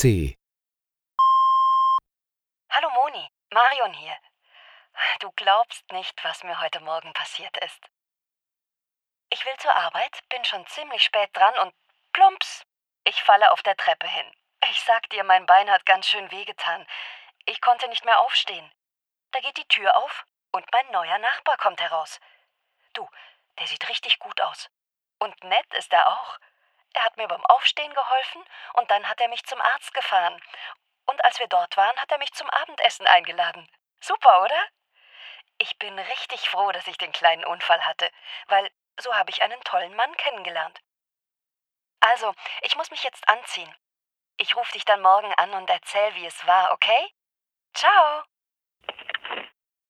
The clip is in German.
C. Hallo Moni, Marion hier. Du glaubst nicht, was mir heute Morgen passiert ist. Ich will zur Arbeit, bin schon ziemlich spät dran und plumps, ich falle auf der Treppe hin. Ich sag dir, mein Bein hat ganz schön wehgetan. Ich konnte nicht mehr aufstehen. Da geht die Tür auf und mein neuer Nachbar kommt heraus. Du, der sieht richtig gut aus. Und nett ist er auch. Er hat mir beim Aufstehen geholfen und dann hat er mich zum Arzt gefahren. Und als wir dort waren, hat er mich zum Abendessen eingeladen. Super, oder? Ich bin richtig froh, dass ich den kleinen Unfall hatte, weil so habe ich einen tollen Mann kennengelernt. Also, ich muss mich jetzt anziehen. Ich rufe dich dann morgen an und erzähl, wie es war, okay? Ciao!